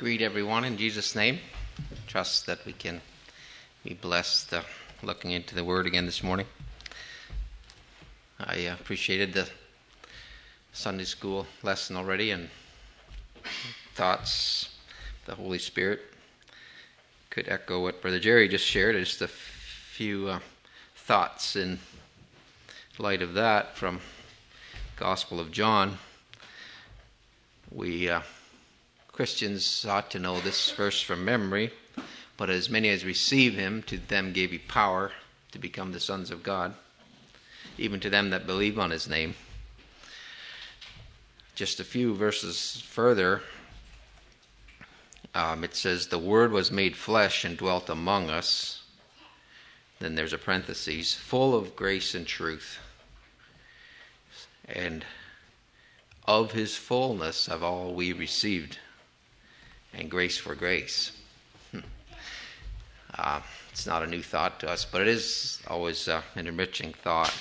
Greet everyone in Jesus' name. Trust that we can be blessed looking into the Word again this morning. I appreciated the Sunday school lesson already and thoughts the Holy Spirit. Could echo what Brother Jerry just shared. Just a few thoughts in light of that from Gospel of John. We Christians ought to know this verse from memory. But as many as receive him, to them gave he power to become the sons of God, even to them that believe on his name. Just a few verses further, it says, the Word was made flesh and dwelt among us. Then there's a parenthesis, full of grace and truth. And of his fullness have all we received, and grace for grace. It's not a new thought to us, but it is always an enriching thought.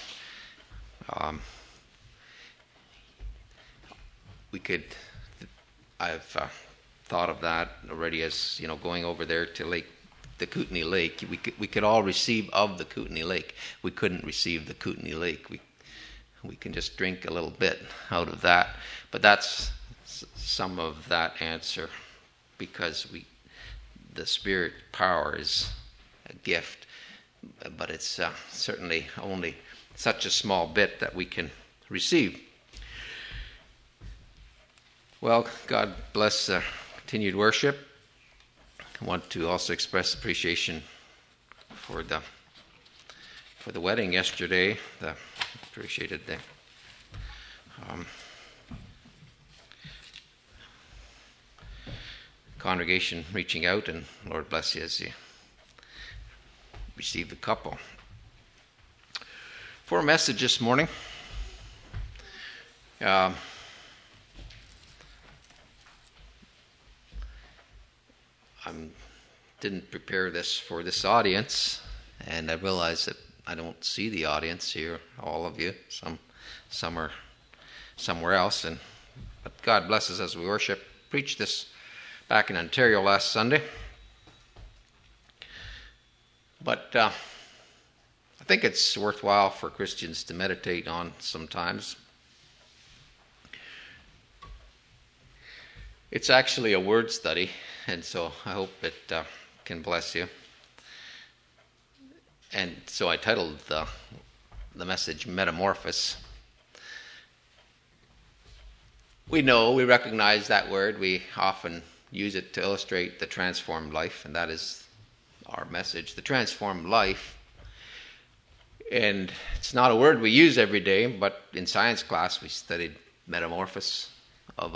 I've thought of that already as, going over there to the Kootenai Lake. We could all receive of the Kootenai Lake. We couldn't receive the Kootenai Lake. We can just drink a little bit out of that. But that's some of that answer, because the Spirit power is a gift, but it's certainly only such a small bit that we can receive. Well, God bless continued worship. I want to also express appreciation for the wedding yesterday. Appreciated the congregation reaching out, and Lord bless you as you receive the couple. For a message this morning, I didn't prepare this for this audience, and I realize that I don't see the audience here, all of you. Some are somewhere else, but God bless us as we worship. Preached this back in Ontario last Sunday. But I think it's worthwhile for Christians to meditate on sometimes. It's actually a word study, and so I hope it can bless you. And so I titled the message Metamorphosis. We recognize that word. We often use it to illustrate the transformed life, and that is our message, the transformed life. And it's not a word we use every day, but in science class we studied metamorphosis of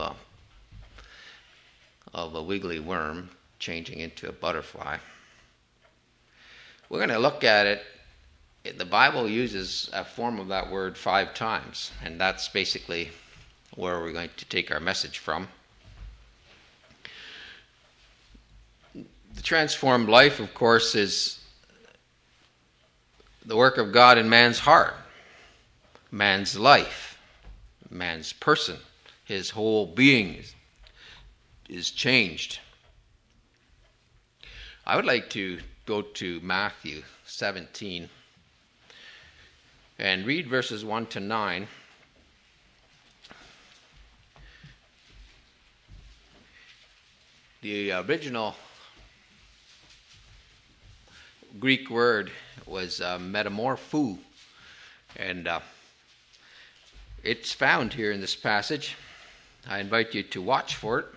a wiggly worm changing into a butterfly. We're going to look at it. The Bible uses a form of that word 5 times, and that's basically where we're going to take our message from. The transformed life, of course, is the work of God in man's heart, man's life, man's person. His whole being is changed. I would like to go to Matthew 17 and read verses 1 to 9. The original Greek word was metamorpho, and it's found here in this passage. I invite you to watch for it.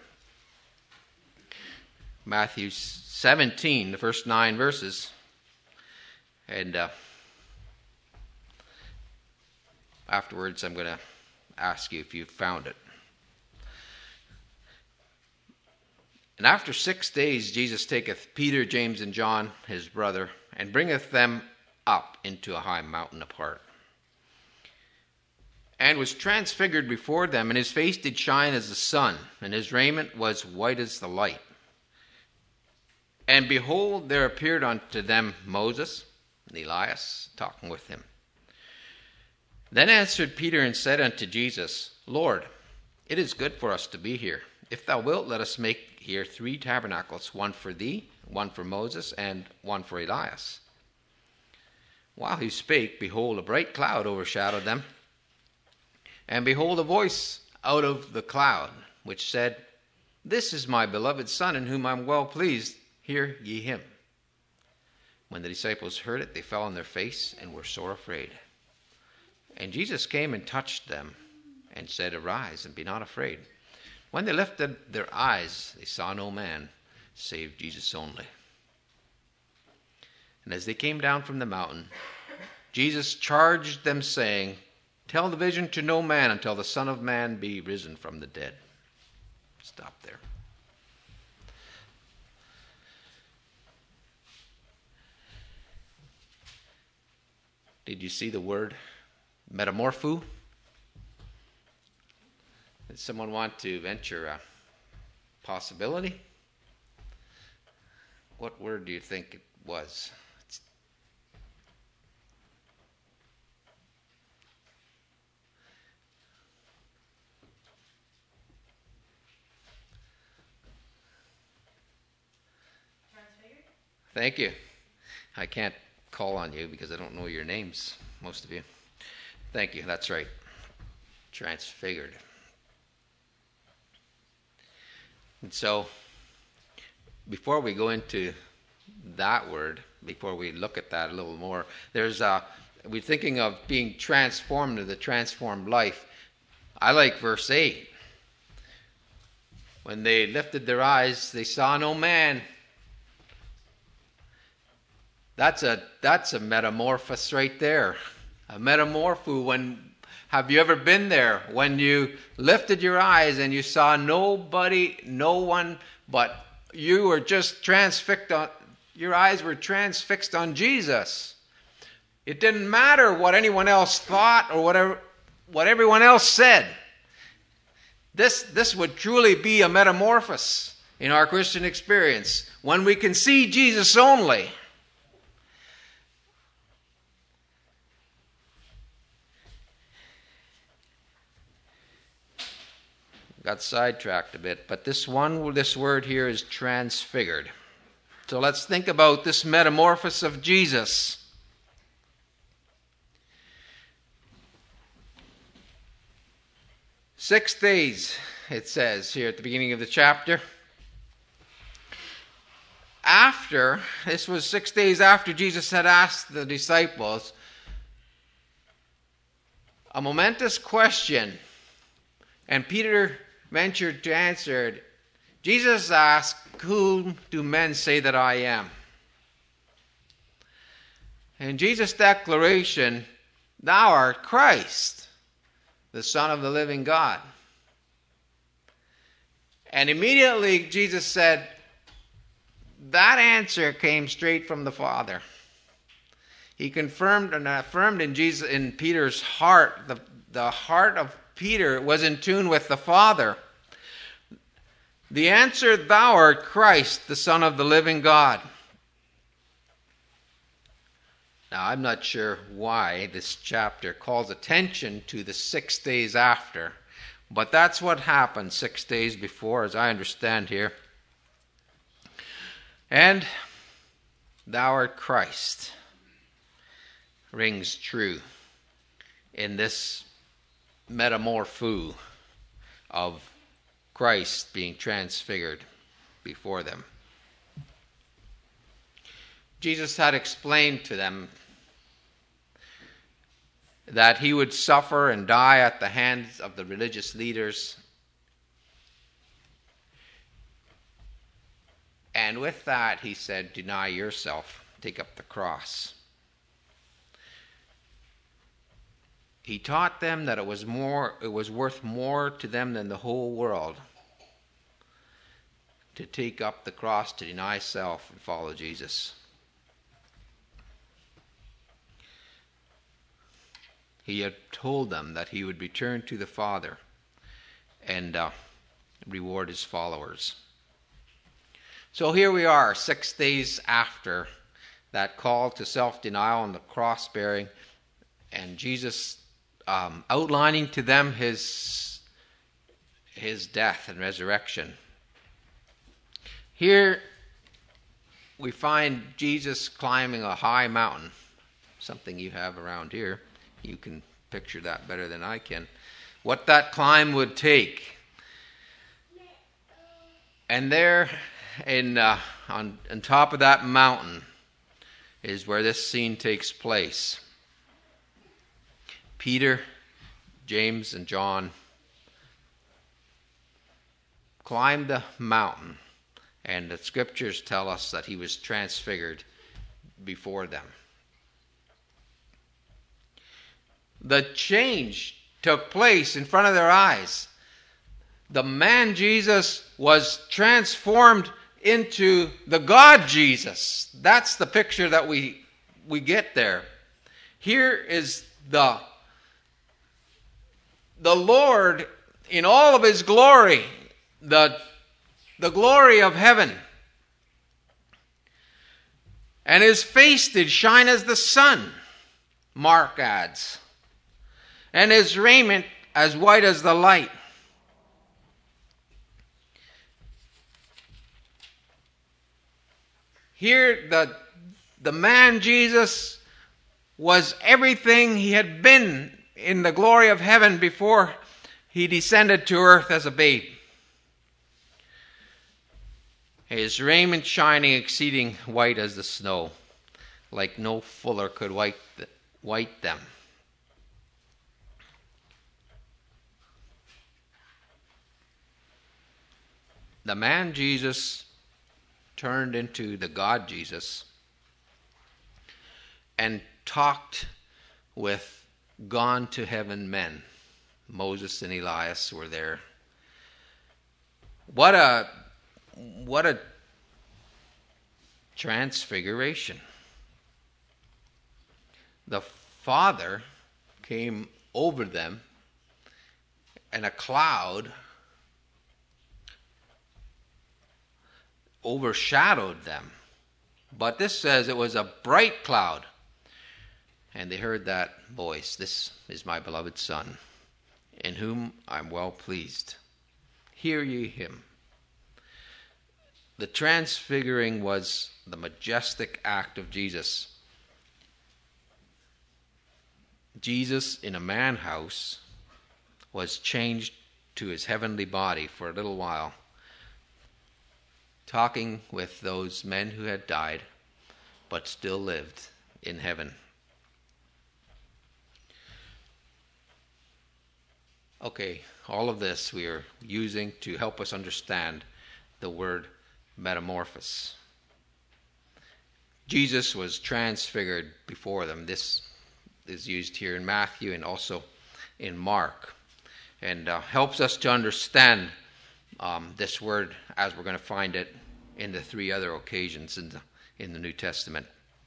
Matthew 17, the first 9 verses, and afterwards I'm going to ask you if you found it. And after 6 days Jesus taketh Peter, James, and John, his brother, and bringeth them up into a high mountain apart, and was transfigured before them, and his face did shine as the sun, and his raiment was white as the light. And behold, there appeared unto them Moses and Elias, talking with him. Then answered Peter and said unto Jesus, Lord, it is good for us to be here. If thou wilt, let us make here 3 tabernacles, one for thee, one for Moses, and one for Elias. While he spake, behold, a bright cloud overshadowed them. And behold, a voice out of the cloud, which said, This is my beloved Son, in whom I am well pleased. Hear ye him. When the disciples heard it, they fell on their face and were sore afraid. And Jesus came and touched them, and said, Arise, and be not afraid. When they lifted their eyes, they saw no man, save Jesus only. And as they came down from the mountain, Jesus charged them, saying, Tell the vision to no man until the Son of Man be risen from the dead. Stop there. Did you see the word metamorpho? Did someone want to venture a possibility? What word do you think it was? Transfigured? Thank you. I can't call on you because I don't know your names, most of you. Thank you. That's right. Transfigured. And so, before we go into that word, before we look at that a little more, we're thinking of being transformed to the transformed life. I like verse 8. When they lifted their eyes, they saw no man. That's a metamorphosis right there. A metamorpho. Have you ever been there? When you lifted your eyes and you saw nobody, no one, but you were just transfixed on, your eyes were transfixed on Jesus. It didn't matter what anyone else thought or what everyone else said. This would truly be a metamorphosis in our Christian experience when we can see Jesus only. Got sidetracked a bit, but this word here is transfigured. So let's think about this metamorphosis of Jesus. "6 days, it says here at the beginning of the chapter. This was 6 days after Jesus had asked the disciples a momentous question, and Peter ventured to answer it. Jesus asked, Whom do men say that I am? And Jesus' declaration, Thou art Christ, the Son of the living God. And immediately Jesus said, that answer came straight from the Father. He confirmed and affirmed in Peter's heart, the heart of Peter was in tune with the Father. The answer, Thou art Christ, the Son of the living God. Now, I'm not sure why this chapter calls attention to the 6 days after, but that's what happened 6 days before, as I understand here. And Thou art Christ rings true in this metamorpho of Christ being transfigured before them. Jesus had explained to them that he would suffer and die at the hands of the religious leaders. And with that, he said, deny yourself, take up the cross. He taught them that it was worth more to them than the whole world to take up the cross, to deny self and follow Jesus. He had told them that he would return to the Father and reward his followers. So here we are, 6 days after that call to self-denial and the cross-bearing, and Jesus outlining to them his his death and resurrection. Here we find Jesus climbing a high mountain, something you have around here. You can picture that better than I can. What that climb would take. And there on top of that mountain is where this scene takes place. Peter, James, and John climbed the mountain, and the scriptures tell us that he was transfigured before them. The change took place in front of their eyes. The man Jesus was transformed into the God Jesus. That's the picture that we get there. Here is the Lord in all of his glory, the glory of heaven. And his face did shine as the sun, Mark adds, and his raiment as white as the light. Here the man Jesus was everything he had been in the glory of heaven before he descended to earth as a babe. His raiment shining exceeding white as the snow, like no fuller could white them. The man Jesus turned into the God Jesus and talked with gone to heaven men. Moses and Elias were there. What a transfiguration. The Father came over them, and a cloud overshadowed them. But this says it was a bright cloud. And they heard that voice, "This is my beloved Son, in whom I'm well pleased. Hear ye him." The transfiguring was the majestic act of Jesus. Jesus in a man house was changed to his heavenly body for a little while, talking with those men who had died but still lived in heaven. Okay, all of this we are using to help us understand the word metamorphosis. Jesus was transfigured before them. This is used here in Matthew and also in Mark, and helps us to understand this word as we're going to find it in the three other occasions in the New Testament.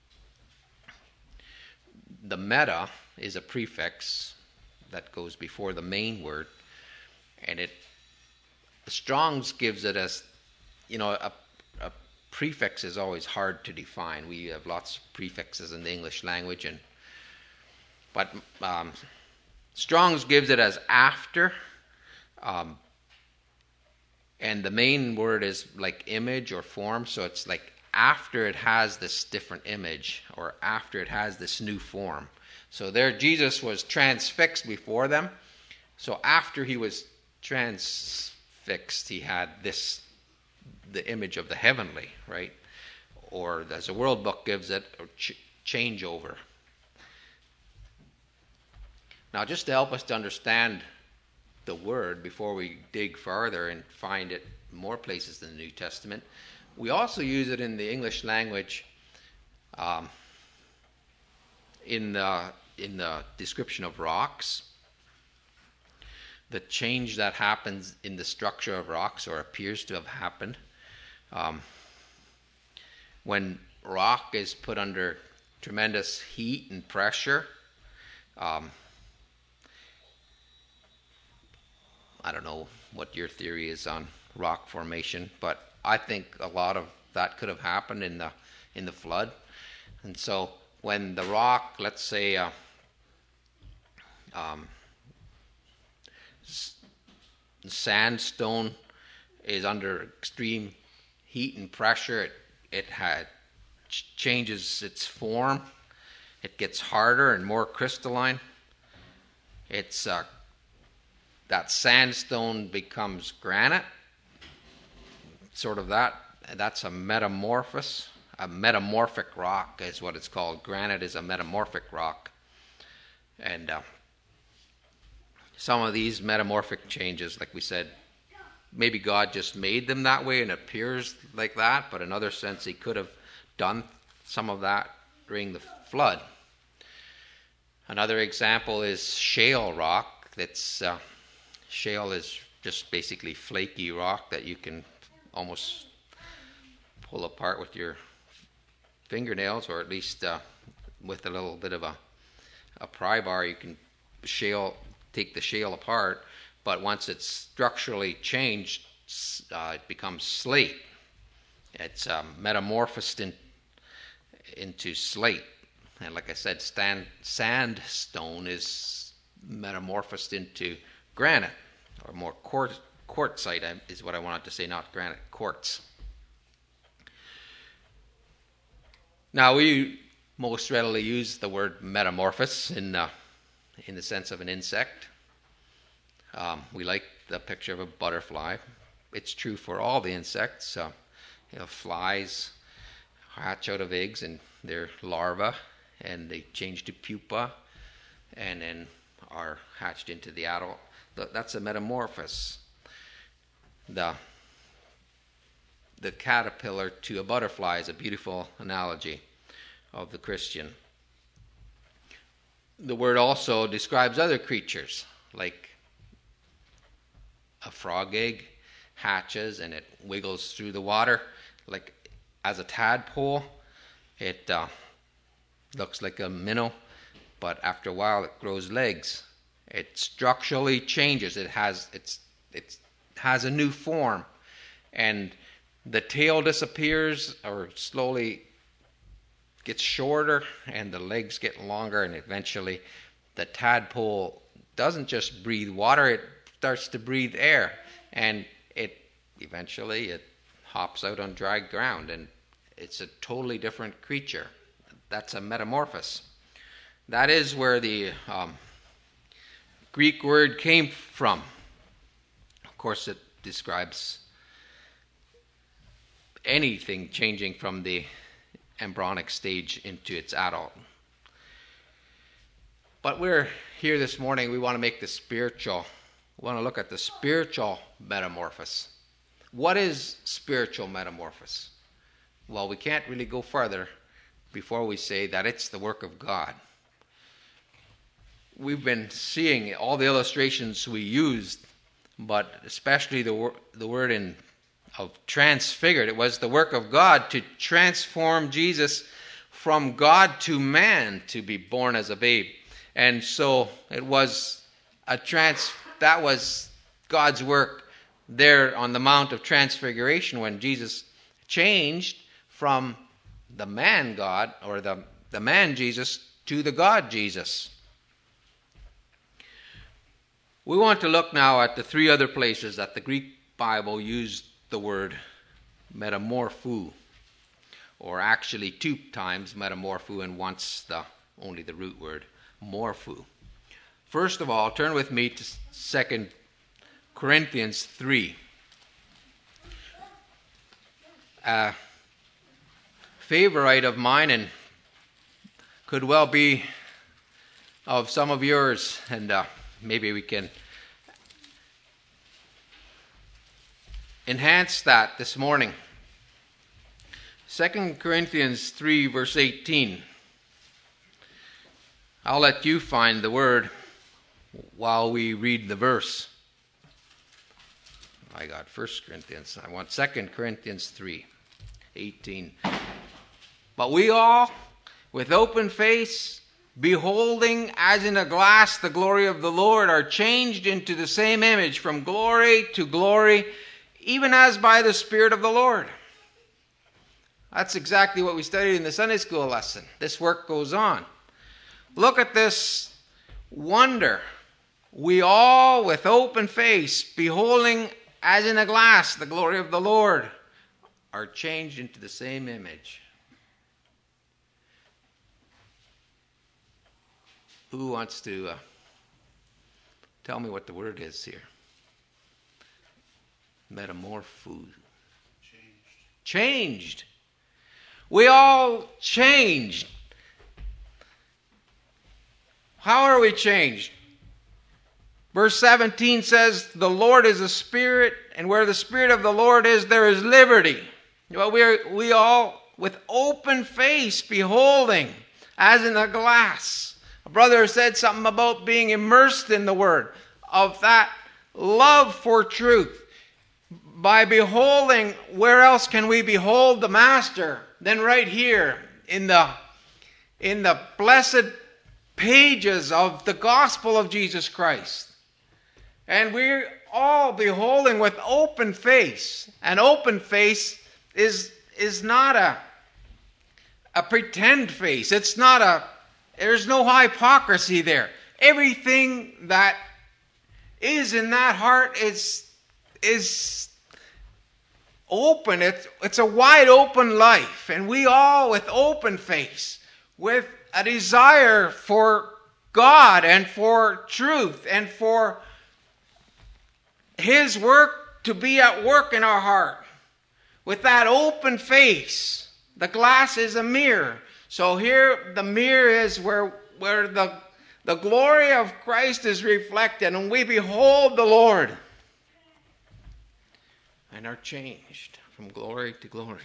The meta is a prefix that goes before the main word, and the Strong's gives it as, a prefix is always hard to define. We have lots of prefixes in the English language, but Strong's gives it as after, and the main word is like image or form, so it's like after it has this different image, or after it has this new form. So there Jesus was transfixed before them. So after he was transfixed, he had the image of the heavenly, right? Or as the World Book gives it, a changeover. Now, just to help us to understand the word before we dig further and find it in more places in the New Testament, we also use it in the English language in the description of rocks. The change that happens in the structure of rocks, or appears to have happened, when rock is put under tremendous heat and pressure. I don't know what your theory is on rock formation, but I think a lot of that could have happened in the flood. And so when the rock, let's say, Sandstone is under extreme heat and pressure. It changes its form. It gets harder and more crystalline. It's that sandstone becomes granite. Sort of that's a metamorphosis. A metamorphic rock is what it's called. Granite is a metamorphic rock. And some of these metamorphic changes, like we said, maybe God just made them that way and it appears like that, but in another sense he could have done some of that during the flood. Another example is shale rock. Shale is just basically flaky rock that you can almost pull apart with your fingernails, or at least with a little bit of a pry bar. You can take the shale apart, but once it's structurally changed, it becomes slate. It's metamorphosed into slate. And like I said, sandstone is metamorphosed into granite, or more quartzite is what I wanted to say, not granite, quartz. Now, we most readily use the word metamorphose in the sense of an insect. We like the picture of a butterfly. It's true for all the insects. Flies hatch out of eggs and they're larvae, and they change to pupa, and then are hatched into the adult. That's a metamorphosis. The caterpillar to a butterfly is a beautiful analogy of the Christian. The word also describes other creatures, like a frog egg hatches and it wiggles through the water. Like as a tadpole, it looks like a minnow, but after a while it grows legs. It structurally changes. It has a new form, and the tail disappears or slowly gets shorter, and the legs get longer, and eventually the tadpole doesn't just breathe water, it starts to breathe air, and eventually it hops out on dry ground, and it's a totally different creature. That's a metamorphosis. That is where the Greek word came from. Of course, it describes anything changing from the embryonic stage into its adult. But we're here this morning, we want to make the spiritual. We want to look at the spiritual metamorphosis. What is spiritual metamorphosis? Well, we can't really go further before we say that it's the work of God. We've been seeing all the illustrations we used, but especially the word of transfigured. It was the work of God to transform Jesus from God to man to be born as a babe. And so it was that was God's work there on the Mount of Transfiguration when Jesus changed from the man God, or the man Jesus, to the God Jesus. We want to look now at the three other places that the Greek Bible used the word metamorpho, or actually 2 times metamorpho and once only the root word morpho. First of all, turn with me to 2 Corinthians 3. A favorite of mine, and could well be of some of yours, and maybe we can enhance that this morning. 2 Corinthians 3 verse 18. I'll let you find the word while we read the verse. I got 1 Corinthians. I want 2 Corinthians 3, 18. But we all, with open face, beholding as in a glass the glory of the Lord, are changed into the same image from glory to glory, even as by the Spirit of the Lord. That's exactly what we studied in the Sunday school lesson. This work goes on. Look at this wonder we all with open face, beholding as in a glass the glory of the Lord, are changed into the same image. Who wants to tell me what the word is here? Metamorpho. Changed. We all changed. How are we changed? Verse 17 says, the Lord is a spirit, and where the Spirit of the Lord is, there is liberty. Well, we all, with open face, beholding, as in a glass. A brother said something about being immersed in the Word, of that love for truth. By beholding, where else can we behold the Master than right here in the blessed pages of the gospel of Jesus Christ? And we're all beholding with open face. An open face is not a pretend face. It's not there's no hypocrisy there. Everything that is in that heart is open. It's a wide open life. And we all with open face, with a desire for God and for truth and for His work to be at work in our heart. With that open face, the glass is a mirror. So here the mirror is where the glory of Christ is reflected, and we behold the Lord and are changed from glory to glory.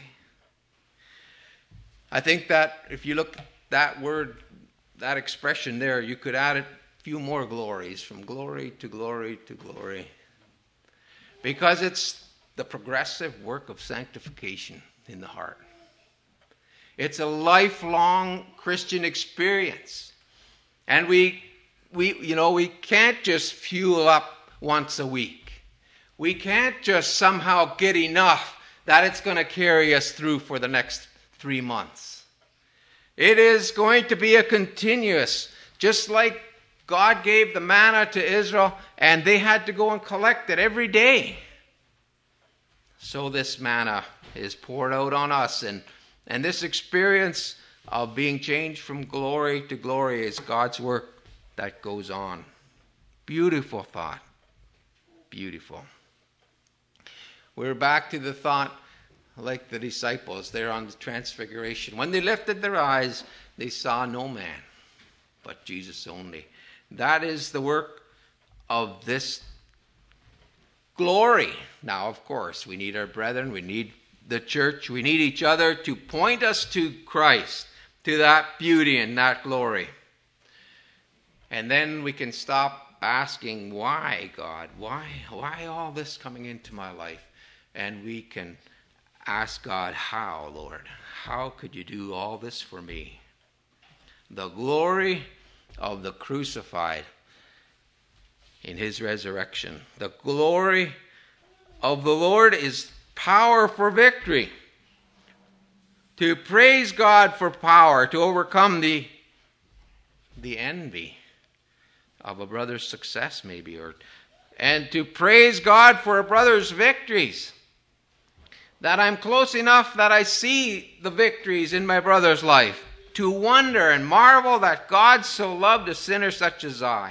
I think that if you look at that word, that expression there, you could add a few more glories, from glory to glory to glory. Because it's the progressive work of sanctification in the heart. It's a lifelong Christian experience. And we can't just fuel up once a week. We can't just somehow get enough that it's going to carry us through for the next 3 months. It is going to be a continuous, just like God gave the manna to Israel and they had to go and collect it every day. So this manna is poured out on us, and this experience of being changed from glory to glory is God's work that goes on. Beautiful thought. Beautiful. We're back to the thought like the disciples there on the Transfiguration. When they lifted their eyes, they saw no man, but Jesus only. That is the work of this glory. Now, of course, we need our brethren, we need the church, we need each other to point us to Christ, to that beauty and that glory. And then we can stop asking, why, God? Why all this coming into my life? And we can ask God, how, Lord? How could you do all this for me? The glory of the crucified in His resurrection. The glory of the Lord is power for victory. To praise God for power, to overcome the envy of a brother's success maybe, and to praise God for a brother's victories. That I'm close enough that I see the victories in my brother's life, to wonder and marvel that God so loved a sinner such as I.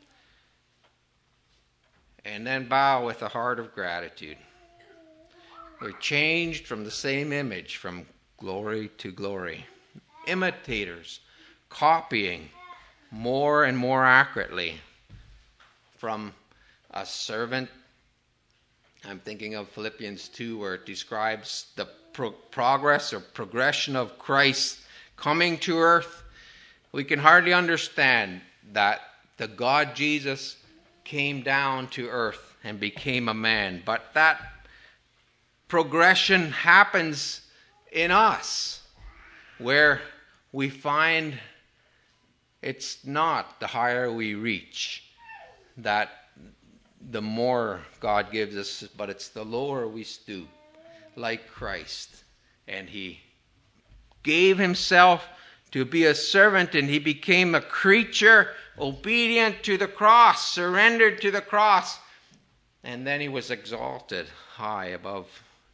And then bow with a heart of gratitude. We're changed from the same image, from glory to glory. Imitators, copying more and more accurately from a servant. I'm thinking of Philippians 2, where it describes the progress or progression of Christ coming to earth. We can hardly understand that the God Jesus came down to earth and became a man. But that progression happens in us, where we find it's not the higher we reach that the more God gives us, but it's the lower we stoop, like Christ. And He gave Himself to be a servant, and He became a creature obedient to the cross, surrendered to the cross. And then he was exalted high above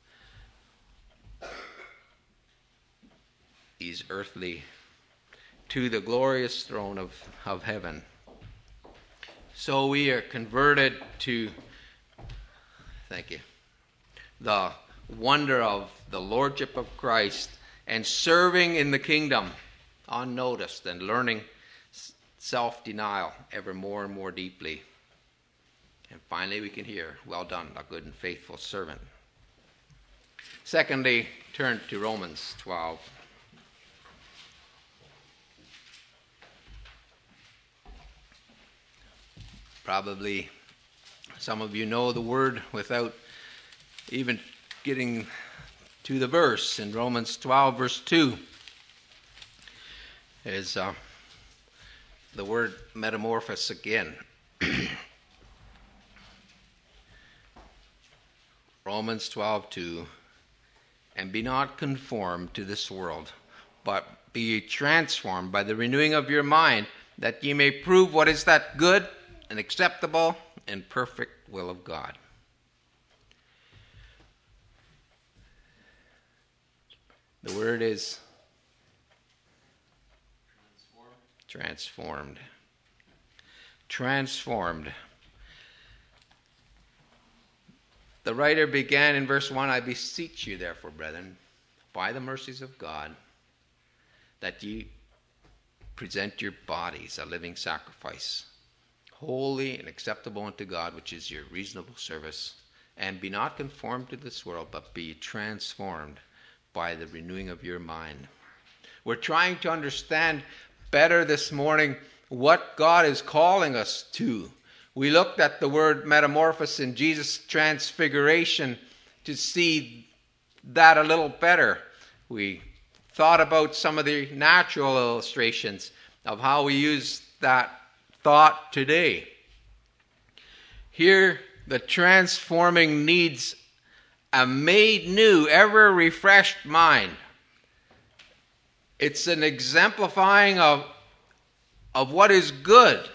these earthly, to the glorious throne of heaven. So we are converted to, thank you, the wonder of the Lordship of Christ and serving in the kingdom unnoticed and learning self-denial ever more and more deeply. And finally we can hear, well done, a good and faithful servant. Secondly, turn to Romans 12. Probably some of you know the word without even getting to the verse. In Romans 12, verse 2, is the word metamorphosis again. Romans 12:2, and be not conformed to this world, but be ye transformed by the renewing of your mind, that ye may prove what is that good and acceptable and perfect will of God. The word is transformed. Transformed. The writer began in verse 1, I beseech you, therefore, brethren, by the mercies of God, that ye present your bodies a living sacrifice, holy and acceptable unto God, which is your reasonable service. And be not conformed to this world, but be transformed by the renewing of your mind. We're trying to understand better this morning what God is calling us to. We looked at the word metamorphosis in Jesus' transfiguration to see that a little better. We thought about some of the natural illustrations of how we use that thought today. Here, the transforming needs a made new, ever refreshed mind. It's an exemplifying of what is good.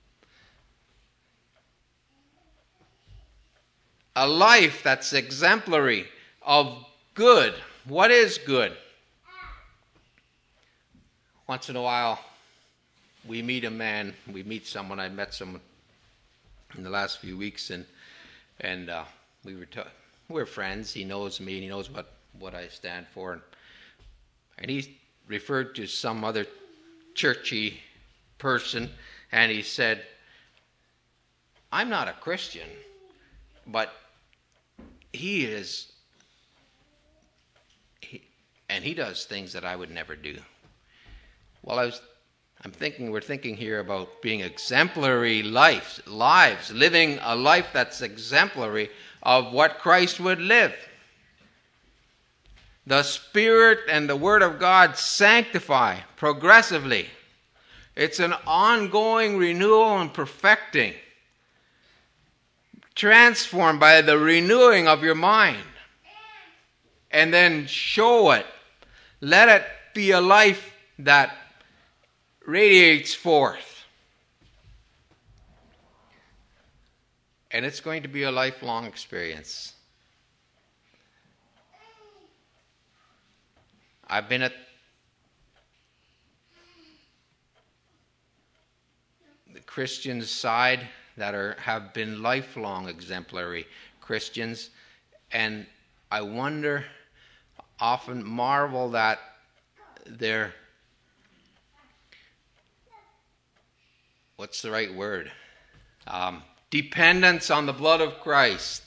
A life that's exemplary of good. What is good? Once in a while, we meet someone. I met someone in the last few weeks, and we're friends. He knows me, and he knows what I stand for. And he referred to some other churchy person, and he said, I'm not a Christian, but he is, and he does things that I would never do. Well, we're thinking here about being exemplary lives, living a life that's exemplary of what Christ would live. The Spirit and the Word of God sanctify progressively. It's an ongoing renewal and perfecting. Transformed by the renewing of your mind. And then show it. Let it be a life that radiates forth. And it's going to be a lifelong experience. I've been at the Christians' side that have been lifelong exemplary Christians, and I wonder, often marvel that their, what's the right word? Dependence on the blood of Christ.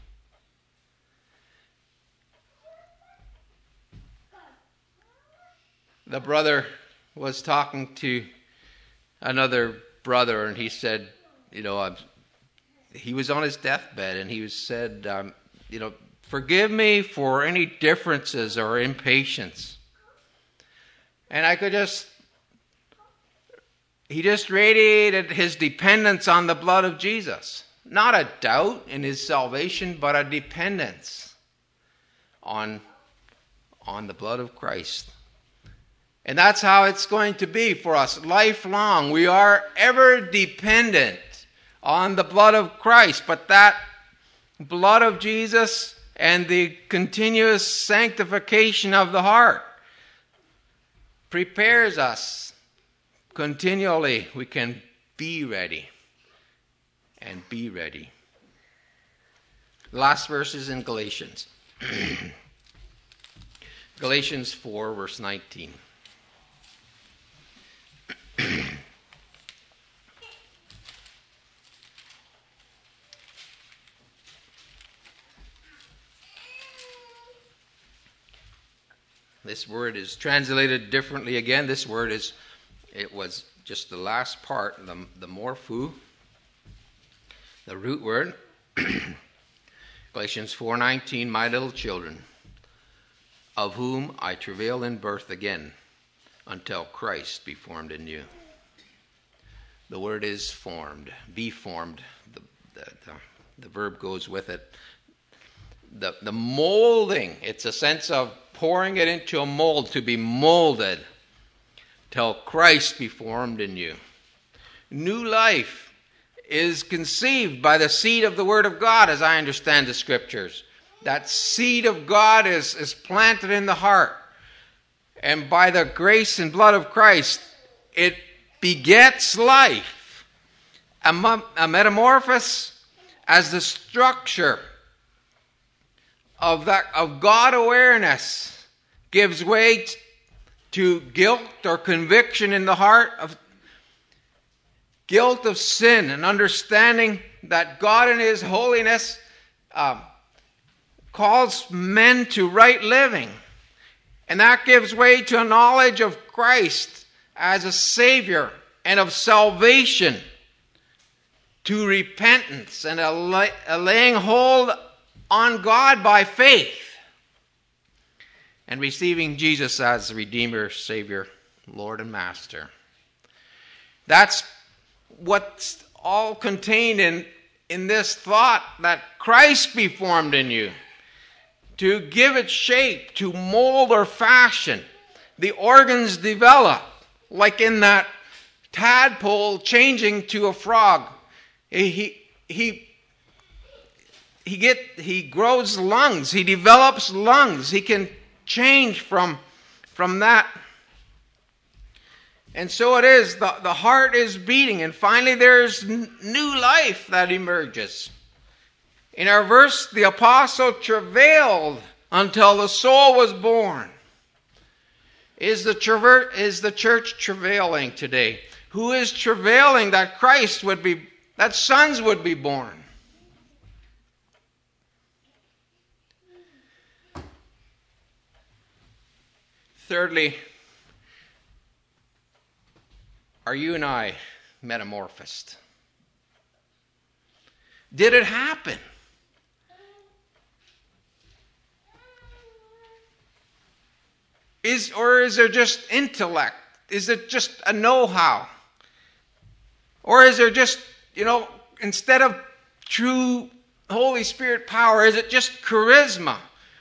The brother was talking to another brother, and he said, he was on his deathbed, and he said, forgive me for any differences or impatience. And he just radiated his dependence on the blood of Jesus. Not a doubt in his salvation, but a dependence on the blood of Christ. And that's how it's going to be for us lifelong. We are ever dependent on the blood of Christ, but that blood of Jesus and the continuous sanctification of the heart prepares us continually. We can be ready and be ready. Last verse is in Galatians. Galatians 4, verse 19. This word is translated differently again. This word it was just the last part, the morphu, the root word. Galatians 4:19, my little children, of whom I travail in birth again, until Christ be formed in you. The word is formed, be formed. The verb goes with it. The molding, it's a sense of pouring it into a mold, to be molded till Christ be formed in you. New life is conceived by the seed of the Word of God, as I understand the Scriptures. That seed of God is planted in the heart. And by the grace and blood of Christ, it begets life. A metamorphosis as the structure of God awareness gives way to guilt or conviction in the heart, of guilt of sin, and understanding that God in His holiness calls men to right living. And that gives way to a knowledge of Christ as a Savior and of salvation, to repentance and a laying hold on God by faith, and receiving Jesus as Redeemer, Savior, Lord, and Master. That's what's all contained in this thought, that Christ be formed in you, to give it shape, to mold or fashion. The organs develop, like in that tadpole changing to a frog. He grows lungs. He develops lungs. He can change from that. And so it is. The heart is beating. And finally there's new life that emerges. In our verse, the apostle travailed until the soul was born. Is the church travailing today? Who is travailing that that sons would be born? Thirdly, are you and I metamorphosed? Did it happen? Or is there just intellect? Is it just a know-how? Or is there just, instead of true Holy Spirit power, is it just charisma?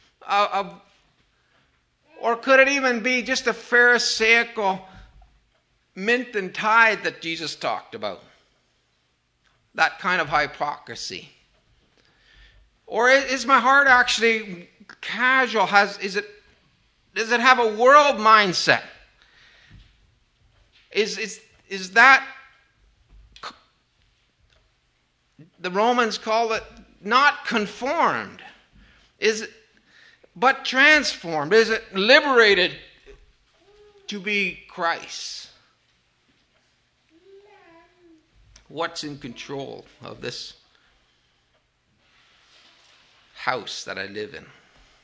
Or could it even be just a pharisaical mint and tithe that Jesus talked about? That kind of hypocrisy. Or is my heart actually casual? Does it have a world mindset? Is that, the Romans call it, not conformed? Is it, but transformed? Is it liberated to be Christ? What's in control of this house that I live in?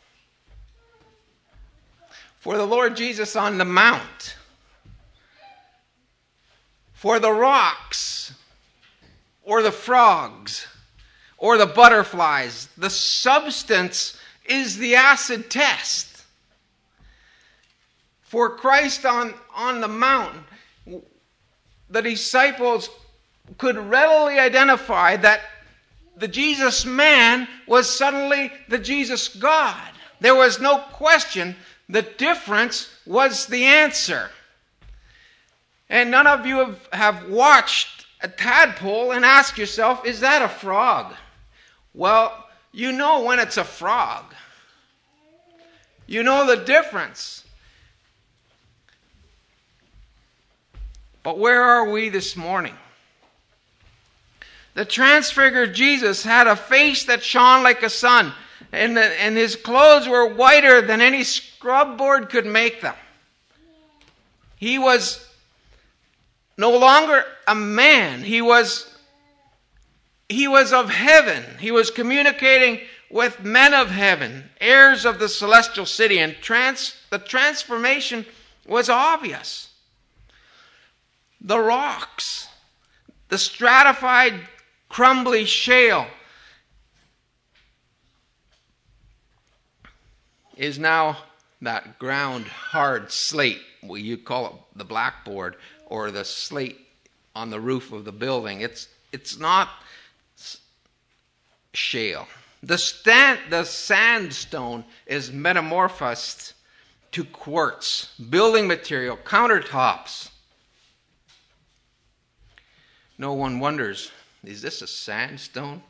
For the Lord Jesus on the mount, for the rocks, or the frogs, or the butterflies, the substance is the acid test. For Christ on the mountain, the disciples could readily identify that the Jesus man was suddenly the Jesus God. There was no question The difference was the answer. And none of you have watched a tadpole and asked yourself, is that a frog? Well, you know when it's a frog. You know the difference. But where are we this morning? The transfigured Jesus had a face that shone like a sun, and his clothes were whiter than any scrub board could make them. He was no longer a man. He was of heaven. He was communicating with men of heaven, heirs of the celestial city, and the transformation was obvious. The rocks, the stratified, crumbly shale is now that ground hard slate. Well, you call it the blackboard or the slate on the roof of the building. It's not shale. The sandstone is metamorphosed to quartz, building material, countertops. No one wonders, is this a sandstone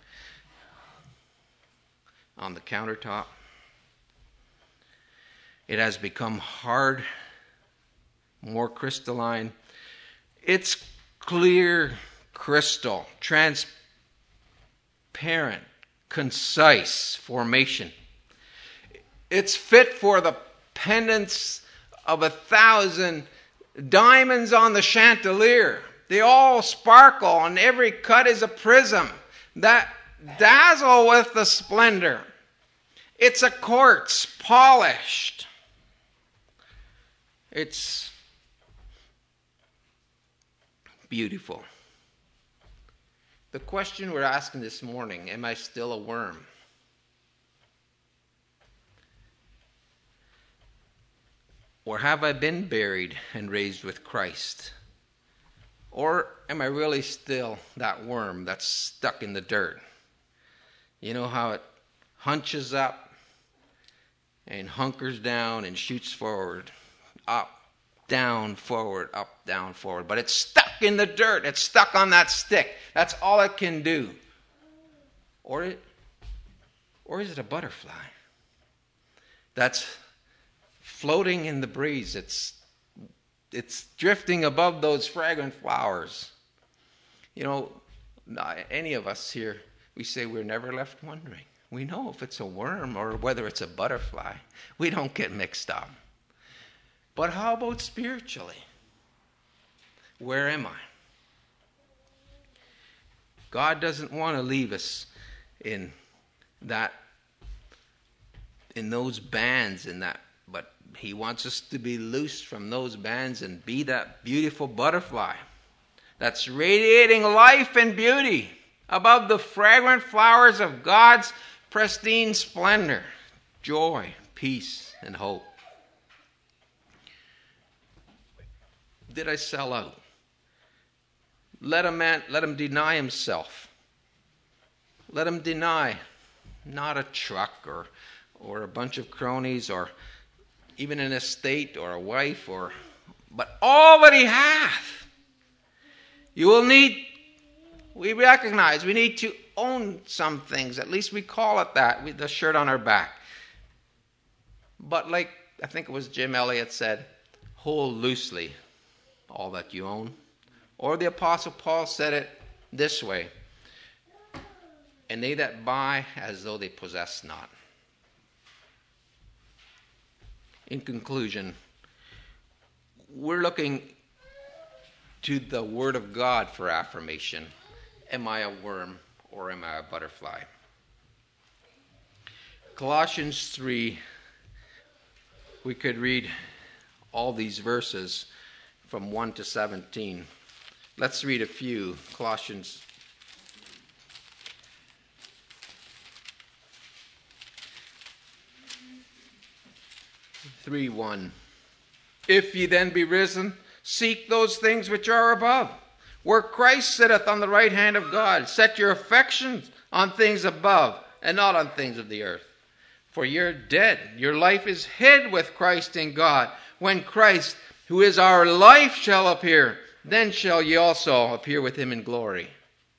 on the countertop? It has become hard, more crystalline. It's clear crystal, transparent, concise formation. It's fit for the pendants of 1,000 diamonds on the chandelier. They all sparkle, and every cut is a prism that dazzle with the splendor. It's a quartz, polished. It's beautiful. The question we're asking this morning, am I still a worm? Or have I been buried and raised with Christ? Or am I really still that worm that's stuck in the dirt? You know how it hunches up and hunkers down and shoots forward, up, down, forward, up, down, forward. But it's stuck in the dirt. It's stuck on that stick. That's all it can do. Or is it a butterfly that's floating in the breeze? It's drifting above those fragrant flowers. You know, any of us here, we say we're never left wondering. We know if it's a worm or whether it's a butterfly. We don't get mixed up. But how about spiritually? Where am I? God doesn't want to leave us in those bands, but He wants us to be loosed from those bands and be that beautiful butterfly that's radiating life and beauty above the fragrant flowers of God's pristine splendor, joy, peace, and hope. Did I sell out? Let him deny himself. Let him deny not a truck or a bunch of cronies or even an estate or a wife but all that he hath. We recognize we need to own some things. At least we call it that, with the shirt on our back. But like I think it was Jim Elliot said, hold loosely all that you own. Or the Apostle Paul said it this way, and they that buy as though they possess not. In conclusion, we're looking to the Word of God for affirmation. Am I a worm or am I a butterfly? Colossians 3, we could read all these verses from 1 to 17. Let's read a few. Colossians 3:1. If ye then be risen, seek those things which are above, where Christ sitteth on the right hand of God. Set your affections on things above, and not on things of the earth. For you're dead. Your life is hid with Christ in God. When Christ, who is our life, shall appear, then shall ye also appear with him in glory.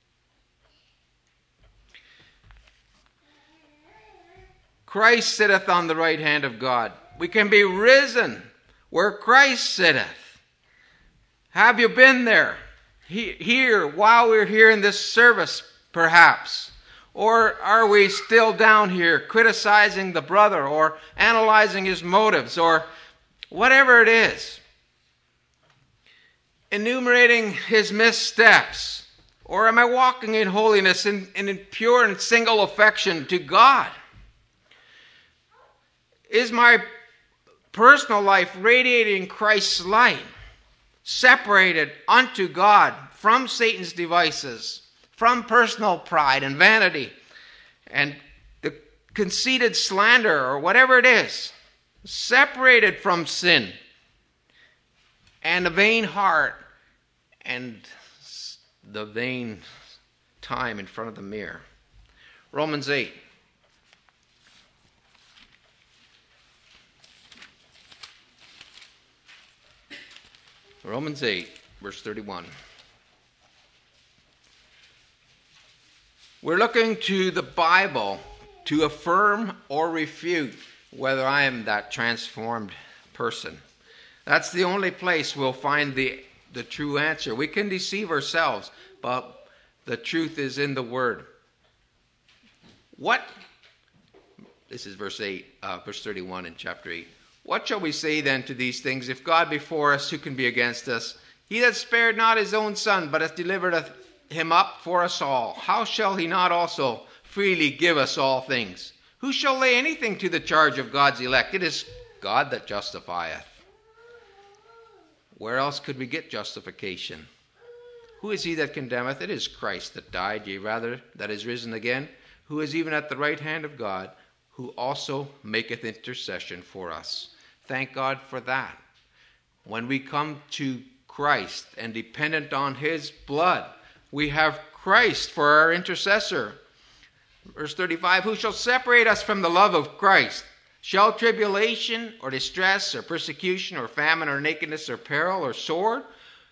Christ sitteth on the right hand of God. We can be risen where Christ sitteth. Have you been there? Here, while we're here in this service, perhaps? Or are we still down here criticizing the brother or analyzing his motives or whatever it is? Enumerating his missteps? Or am I walking in holiness and in pure and single affection to God? Is my personal life radiating Christ's light, separated unto God from Satan's devices, from personal pride and vanity and the conceited slander or whatever it is, separated from sin and the vain heart and the vain time in front of the mirror? Romans 8. Romans 8, verse 31. We're looking to the Bible to affirm or refute whether I am that transformed person. That's the only place we'll find the true answer. We can deceive ourselves, but the truth is in the Word. This is verse 31 in chapter 8. What shall we say then to these things? If God be for us, who can be against us? He that spared not his own son, but hath delivered him up for us all, how shall he not also freely give us all things? Who shall lay anything to the charge of God's elect? It is God that justifieth. Where else could we get justification? Who is he that condemneth? It is Christ that died, yea rather, that is risen again, who is even at the right hand of God, who also maketh intercession for us. Thank God for that. When we come to Christ and dependent on his blood, we have Christ for our intercessor. Verse 35, who shall separate us from the love of Christ? Shall tribulation or distress or persecution or famine or nakedness or peril or sword?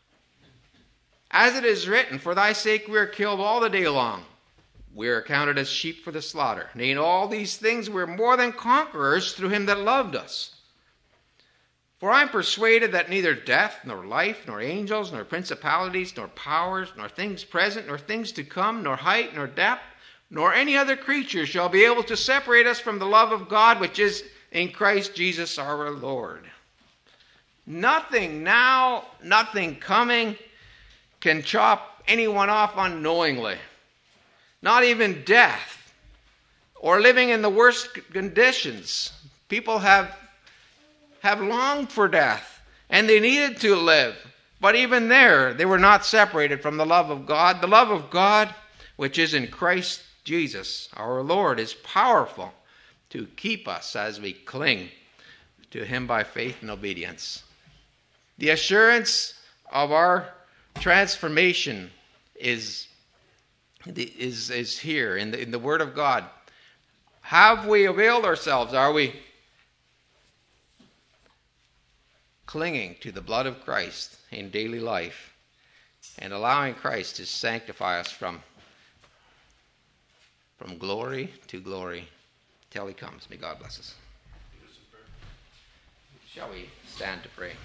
As it is written, for thy sake we are killed all the day long. We are accounted as sheep for the slaughter. Nay, in all these things we are more than conquerors through him that loved us. For I am persuaded that neither death, nor life, nor angels, nor principalities, nor powers, nor things present, nor things to come, nor height, nor depth, nor any other creature shall be able to separate us from the love of God which is in Christ Jesus our Lord. Nothing now, nothing coming can chop anyone off unknowingly. Not even death or living in the worst conditions. People have longed for death and they needed to live. But even there, they were not separated from the love of God. The love of God, which is in Christ Jesus, our Lord, is powerful to keep us as we cling to him by faith and obedience. The assurance of our transformation is here in the Word of God. Have we availed ourselves? Are we clinging to the blood of Christ in daily life and allowing Christ to sanctify us from glory to glory till he comes? May God bless us. Shall we stand to pray?